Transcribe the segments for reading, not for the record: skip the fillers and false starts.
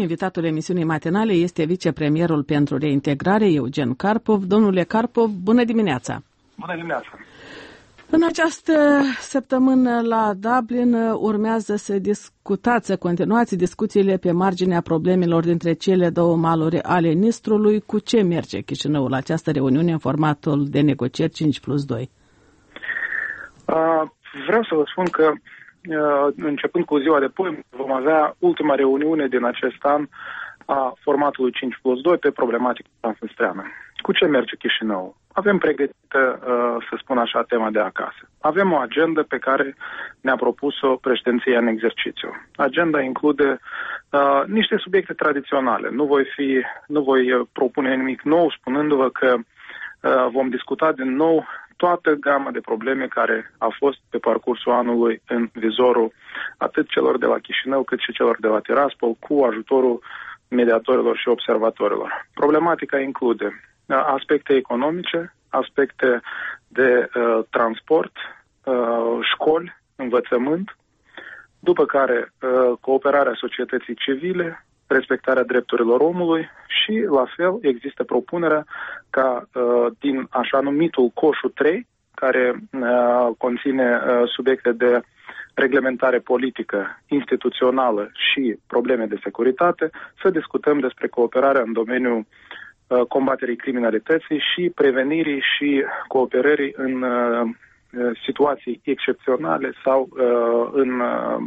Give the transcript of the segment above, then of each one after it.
invitatul emisiunii matinale este vicepremierul pentru reintegrare, Eugen Karpov. Domnule Karpov, bună dimineața! Bună dimineața! În această săptămână la Dublin urmează să continuați discuțiile pe marginea problemelor dintre cele două maluri ale Nistrului. Cu ce merge Chișinăul la această reuniune în formatul de negocieri 5+2? Vreau să vă spun că începând cu ziua de poi vom avea ultima reuniune din acest an a formatului 5+2 pe problematica transnistreană. Cu ce merge Chișinăul? Avem pregătită, să spun așa, tema de acasă. Avem o agendă pe care ne-a propus-o președinția în exercițiu. Agenda include niște subiecte tradiționale. Nu voi propune nimic nou, spunându-vă că vom discuta din nou toată gama de probleme care a fost pe parcursul anului în vizorul atât celor de la Chișinău cât și celor de la Tiraspol, cu ajutorul mediatorilor și observatorilor. Problematica include aspecte economice, aspecte de transport, școli, învățământ, după care cooperarea societății civile, respectarea drepturilor omului și, la fel, există propunerea ca din așa numitul coșul 3, care conține subiecte de reglementare politică, instituțională și probleme de securitate, să discutăm despre cooperarea în domeniul combaterii criminalității și prevenirii și cooperării în situații excepționale sau în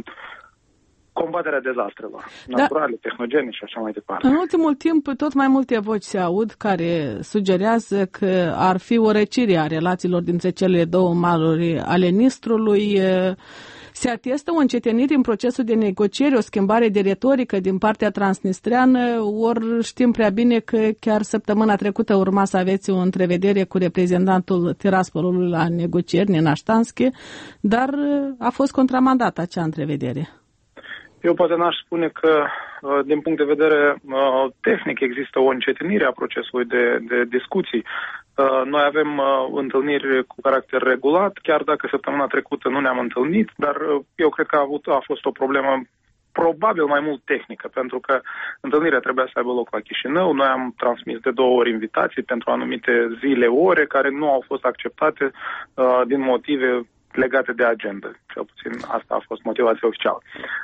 combaterea dezastrelor naturale, tehnogene și așa mai departe. În ultimul timp, tot mai multe voci se aud care sugerează că ar fi o răcire a relațiilor dintre cele două maluri ale Nistrului. Se atestă o încetinire în procesul de negocieri, o schimbare de retorică din partea transnistreană, ori știm prea bine că chiar săptămâna trecută urma să aveți o întrevedere cu reprezentantul Tiraspolului la negocieri, Nina Ștanschi, dar a fost contramandată acea întrevedere. Eu poate n-aș spune că, din punct de vedere tehnic, există o încetinire a procesului de discuții. Noi avem întâlniri cu caracter regulat, chiar dacă săptămâna trecută nu ne-am întâlnit, dar eu cred că a fost o problemă probabil mai mult tehnică, pentru că întâlnirea trebuia să aibă loc la Chișinău. Noi am transmis de 2 ori invitații pentru anumite zile, ore, care nu au fost acceptate din motive legate de agenda. Cel puțin asta a fost motivația oficială.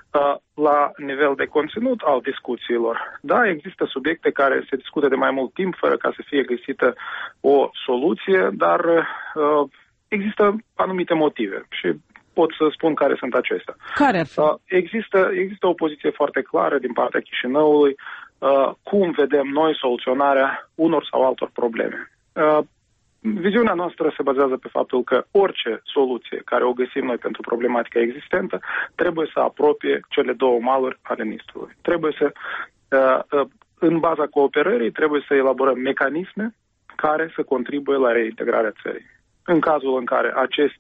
La nivel de conținut al discuțiilor, da, există subiecte care se discută de mai mult timp fără ca să fie găsită o soluție, dar există anumite motive și pot să spun care sunt acestea. Care ar fi? Există o poziție foarte clară din partea Chișinăului cum vedem noi soluționarea unor sau altor probleme. Viziunea noastră se bazează pe faptul că orice soluție care o găsim noi pentru problematica existentă trebuie să apropie cele două maluri ale Nistrului. Trebuie să, în baza cooperării, trebuie să elaborăm mecanisme care să contribuie la reintegrarea țării. În cazul în care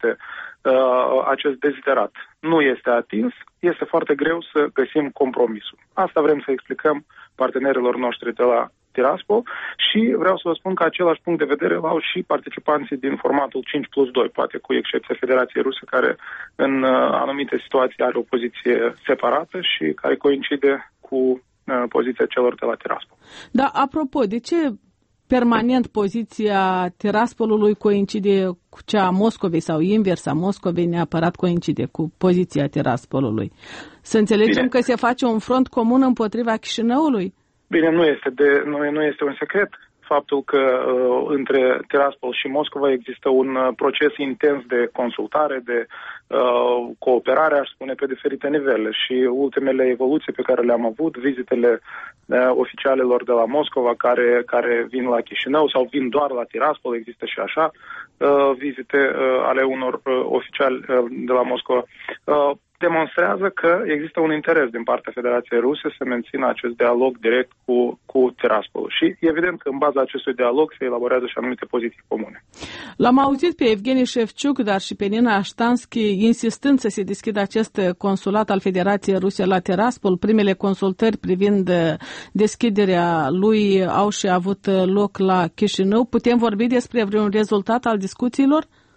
acest deziderat nu este atins, este foarte greu să găsim compromisul. Asta vrem să explicăm partenerilor noștri de la Tiraspol și vreau să vă spun că același punct de vedere l-au și participanții din formatul 5+2, poate cu excepția Federației Ruse, care în anumite situații are o poziție separată și care coincide cu poziția celor de la Tiraspol. Da, apropo, de ce permanent poziția Tiraspolului coincide cu cea a Moscovei sau invers, a Moscovei neapărat coincide cu poziția Tiraspolului? Să înțelegem că se face un front comun împotriva Chișinăului? Bine, nu este un secret faptul că între Tiraspol și Moscova există un proces intens de consultare, de cooperare, aș spune, pe diferite nivele și ultimele evoluții pe care le-am avut, vizitele oficialilor de la Moscova care vin la Chișinău sau vin doar la Tiraspol, există și așa vizite ale unor oficiali de la Moscova, demonstrează că există un interes din partea Federației Ruse să mențină acest dialog direct cu Tiraspolul. Și evident că în baza acestui dialog se elaborează și anumite poziții comune. L-am auzit pe Evgeni Șefciuc, dar și pe Nina Ștanschi, insistând să se deschidă acest consulat al Federației Ruse la Tiraspol. Primele consultări privind deschiderea lui au și avut loc la Chișinău. Putem vorbi despre vreun rezultat al discuțiilor?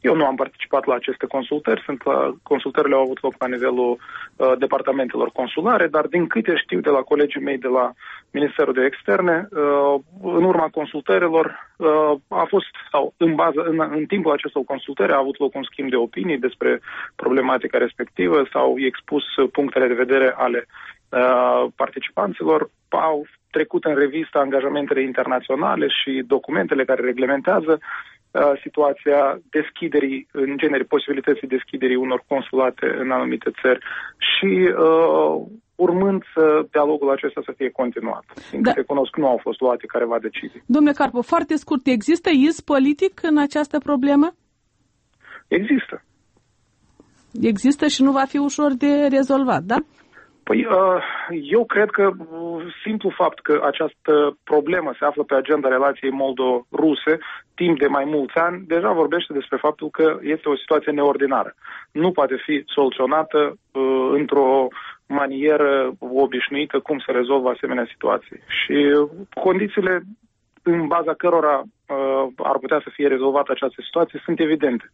Eu nu am participat la aceste consultări, consultările au avut loc la nivelul departamentelor consulare, dar din câte știu de la colegii mei de la Ministerul de Externe, în urma consultărilor a fost, sau în timpul acestor consultări a avut loc un schimb de opinii despre problematica respectivă, s-au expus punctele de vedere ale participanților, au trecut în revistă angajamentele internaționale și documentele care reglementează situația deschiderii, în genere, posibilității deschiderii unor consulate în anumite țări și urmând dialogul acesta să fie continuat. Din câte cunosc, nu au fost luate careva decizii. Domnule Carpo, foarte scurt, există iz politic în această problemă? Există. Există și nu va fi ușor de rezolvat, da? Păi, eu cred că simplu fapt că această problemă se află pe agenda relației moldo-ruse timp de mai mulți ani, deja vorbește despre faptul că este o situație neordinară. Nu poate fi soluționată într-o manieră obișnuită cum se rezolvă asemenea situații. Și condițiile în baza cărora ar putea să fie rezolvată această situație sunt evidente.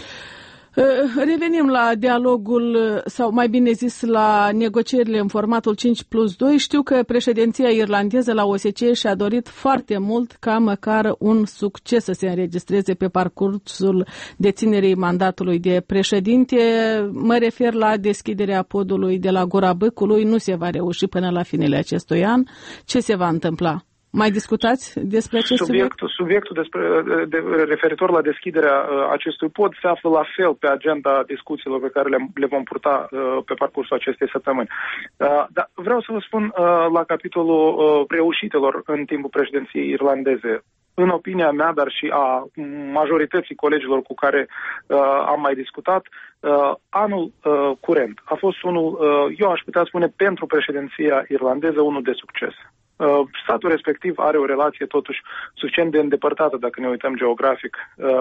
Revenim la dialogul, sau mai bine zis la negocierile în formatul 5+2. Știu că președinția irlandeză la OSCE și-a dorit foarte mult ca măcar un succes să se înregistreze pe parcursul deținerii mandatului de președinte. Mă refer la deschiderea podului de la Gura Băcului. Nu se va reuși până la finele acestui an. Ce se va întâmpla? Mai discutați despre acest subiect? Subiectul referitor la deschiderea acestui pod se află la fel pe agenda discuțiilor pe care le vom purta pe parcursul acestei săptămâni. Dar vreau să vă spun la capitolul reușitelor în timpul președinției irlandeze. În opinia mea, dar și a majorității colegilor cu care am mai discutat, anul curent a fost unul, eu aș putea spune, pentru președinția irlandeză, unul de succes. Statul respectiv are o relație totuși suficient de îndepărtată, dacă ne uităm geografic,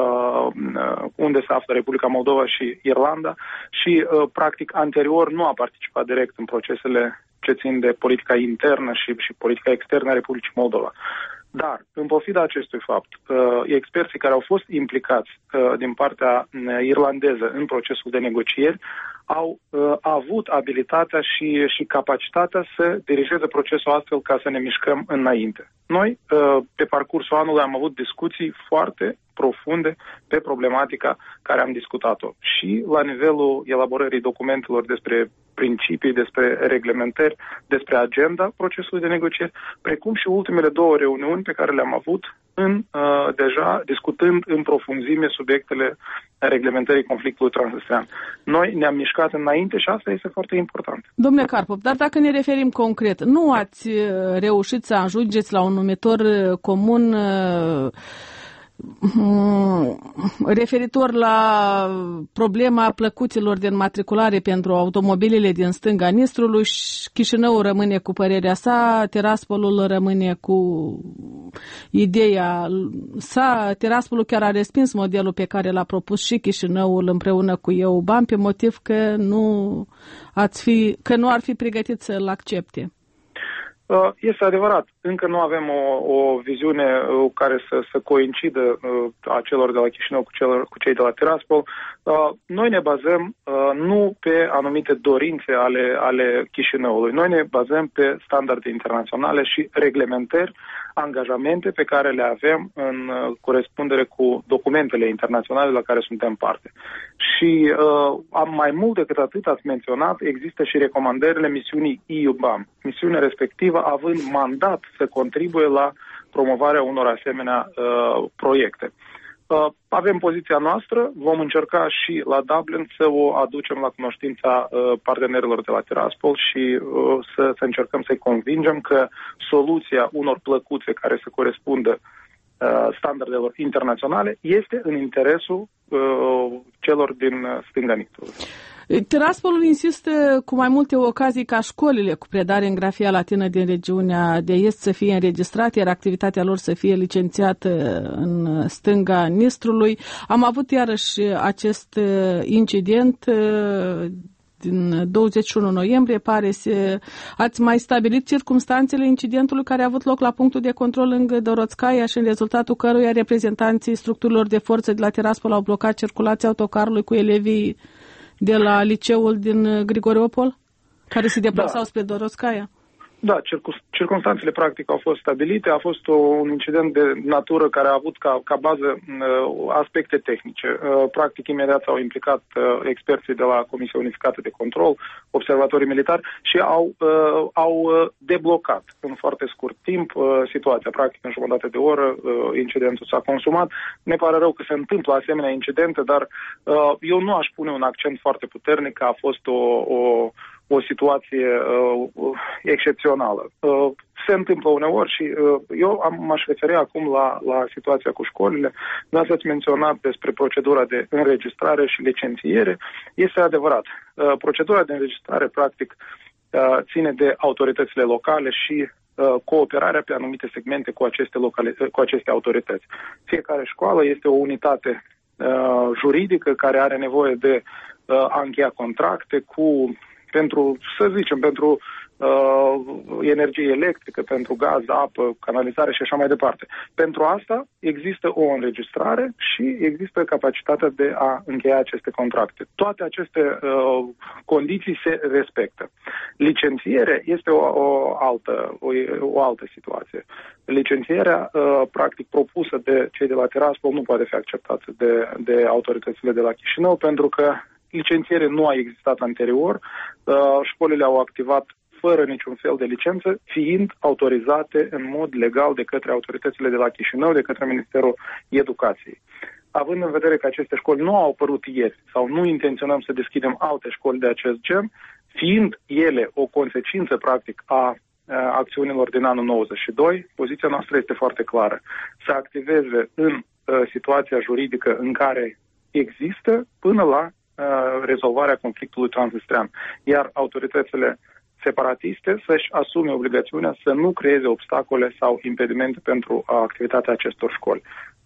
unde se află Republica Moldova și Irlanda și, practic, anterior nu a participat direct în procesele ce țin de politica internă și politica externă a Republicii Moldova. Dar, în pofida acestui fapt, experții care au fost implicați din partea irlandeză în procesul de negocieri au avut abilitatea și capacitatea să dirigeze procesul astfel ca să ne mișcăm înainte. Noi, pe parcursul anului, am avut discuții foarte profunde pe problematica care am discutat-o. Și la nivelul elaborării documentelor despre principii, despre reglementări, despre agenda procesului de negocieri, precum și ultimele două reuniuni pe care le-am avut deja discutând în profunzime subiectele reglementării conflictului transnistrean. Noi ne-am mișcat înainte și asta este foarte important. Domnule Carpov, dar dacă ne referim concret, nu ați reușit să ajungeți la un numitor comun referitor la problema plăcuților de înmatriculare pentru automobilele din stânga Nistrului? Chișinăul rămâne cu părerea sa, Tiraspolul rămâne cu ideea sa. Tiraspolul chiar a respins modelul pe care l-a propus și Chișinăul împreună cu EUBAM pe motiv că nu ar fi pregătit să-l accepte. Este adevărat. Încă nu avem o viziune care să coincidă a celor de la Chișinău cu cei de la Tiraspol. Noi ne bazăm nu pe anumite dorințe ale Chișinăului. Noi ne bazăm pe standarde internaționale și reglementări, angajamente pe care le avem în corespundere cu documentele internaționale la care suntem parte. Și mai mult decât atât ați menționat, există și recomandările misiunii EUBAM. Misiunea respectivă având mandat să contribuie la promovarea unor asemenea proiecte. Avem poziția noastră, vom încerca și la Dublin să o aducem la cunoștința partenerilor de la Tiraspol și să încercăm să-i convingem că soluția unor plăcuțe care să corespundă standardelor internaționale este în interesul celor din stânga Nistrului. Tiraspolul insistă cu mai multe ocazii ca școlile cu predare în grafia latină din regiunea de est să fie înregistrate, iar activitatea lor să fie licențiată în stânga Nistrului. Am avut iarăși acest incident din 21 noiembrie, ați mai stabilit circumstanțele incidentului care a avut loc la punctul de control lângă Dorotskaya și în rezultatul căruia reprezentanții structurilor de forță de la Tiraspol au blocat circulația autocarului cu elevii de la liceul din Grigoriopol, care se deplasau spre Dorotskaya? Da, circunstanțele practic au fost stabilite. A fost un incident de natură care a avut ca bază aspecte tehnice. Practic, imediat s-au implicat experții de la Comisia Unificată de Control, observatorii militari și au deblocat în foarte scurt timp situația. Practic, în jumătate de oră, incidentul s-a consumat. Ne pare rău că se întâmplă asemenea incidente, dar eu nu aș pune un accent foarte puternic că a fost o situație excepțională. Se întâmplă uneori și eu m-aș referi acum la situația cu școlile. Dar ați menționat despre procedura de înregistrare și licențiere. Este adevărat. Procedura de înregistrare, practic, ține de autoritățile locale și cooperarea pe anumite segmente cu aceste autorități. Fiecare școală este o unitate juridică care are nevoie de a încheia contracte pentru energie electrică, pentru gaz, apă, canalizare și așa mai departe. Pentru asta există o înregistrare și există capacitatea de a încheia aceste contracte. Toate aceste condiții se respectă. Licențierea este o altă situație. Licențierea, practic, propusă de cei de la Tiraspol nu poate fi acceptată de autoritățile de la Chișinău, pentru că licențiere nu a existat anterior, școlile au activat fără niciun fel de licență, fiind autorizate în mod legal de către autoritățile de la Chișinău, de către Ministerul Educației. Având în vedere că aceste școli nu au apărut ieri sau nu intenționăm să deschidem alte școli de acest gen, fiind ele o consecință, practic, a acțiunilor din anul 92, poziția noastră este foarte clară. Să activeze în situația juridică în care există până la rezolvarea conflictului transnistrean. Iar autoritățile separatiste să-și asume obligațiunea să nu creeze obstacole sau impedimente pentru activitatea acestor școli.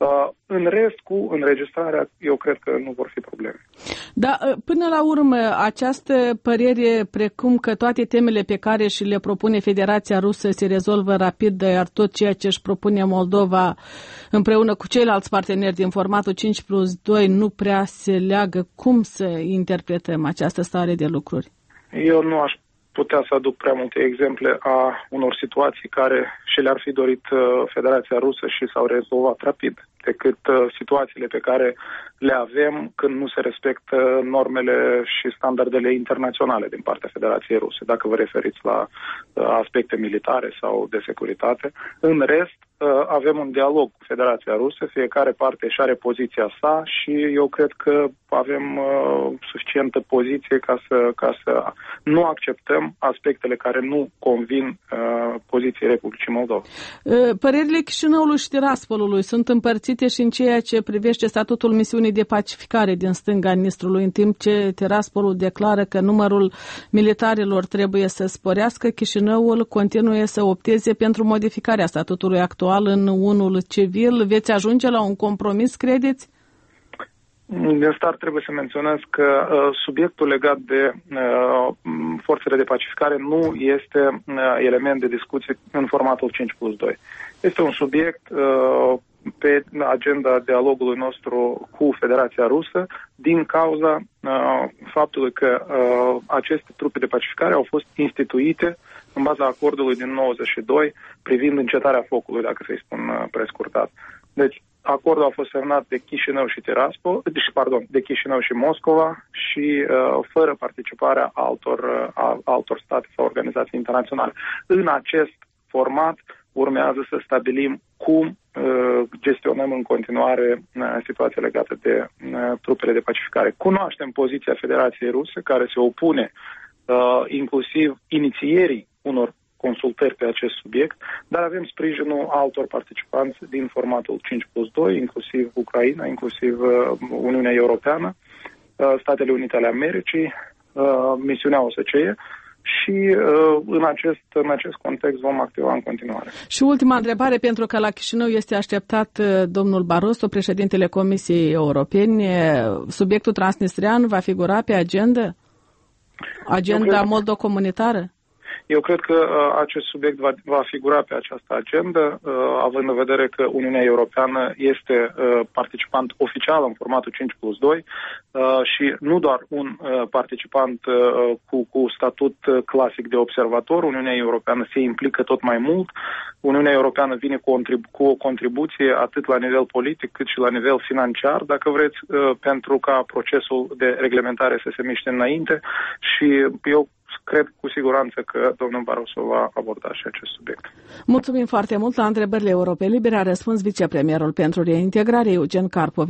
În rest, cu înregistrarea, eu cred că nu vor fi probleme. Da, până la urmă, această părere, precum că toate temele pe care și le propune Federația Rusă se rezolvă rapid, iar tot ceea ce își propune Moldova împreună cu ceilalți parteneri din formatul 5+2 nu prea se leagă, cum să interpretăm această stare de lucruri? Eu nu aș putea să aduc prea multe exemple a unor situații care și le-ar fi dorit Federația Rusă și s-au rezolvat rapid, decât situațiile pe care le avem când nu se respectă normele și standardele internaționale din partea Federației Ruse, dacă vă referiți la aspecte militare sau de securitate. În rest, avem un dialog cu Federația Rusă, fiecare parte își are poziția sa și eu cred că avem suficientă poziție ca să nu acceptăm aspectele care nu convin poziției Republicii Moldova. Părerile Chișinăului și Tiraspolului sunt împărțite și în ceea ce privește statutul misiunii de pacificare din stânga Nistrului, în timp ce Tiraspolul declară că numărul militarilor trebuie să sporească. Chișinăul continuă să opteze pentru modificarea statutului actual în unul civil. Veți ajunge la un compromis, credeți? Din start trebuie să menționez că subiectul legat de forțele de pacificare nu este element de discuție în formatul 5+2. Este un subiect pe agenda dialogului nostru cu Federația Rusă din cauza faptului că aceste trupe de pacificare au fost instituite în baza acordului din 92 privind încetarea focului, dacă să-i spun prescurtat. Deci, acordul a fost semnat de Chișinău și de Chișinău și Moscova și fără participarea altor state sau organizații internaționale. În acest format urmează să stabilim cum gestionăm în continuare situația legată de trupele de pacificare. Cunoaștem poziția Federației Ruse, care se opune inclusiv inițierii unor consultări pe acest subiect, dar avem sprijinul altor participanți din formatul 5+2, inclusiv Ucraina, inclusiv Uniunea Europeană, Statele Unite ale Americii, misiunea OSCE și în acest context vom activa în continuare. Și ultima întrebare, pentru că la Chișinău este așteptat domnul Barroso, președintele Comisiei Europene. Subiectul transnistrean va figura pe agenda? Agenda moldo-comunitară? Eu cred că acest subiect va figura pe această agendă, având în vedere că Uniunea Europeană este participant oficial în formatul 5+2 și nu doar un participant cu statut clasic de observator. Uniunea Europeană se implică tot mai mult. Uniunea Europeană vine cu o contribuție atât la nivel politic cât și la nivel financiar, dacă vreți, pentru ca procesul de reglementare să se miște înainte și eu cred cu siguranță că domnul Barroso va aborda și acest subiect. Mulțumim foarte mult. La întrebările Europei Libere a răspuns vicepremierul pentru reintegrare, Eugen Carpovici.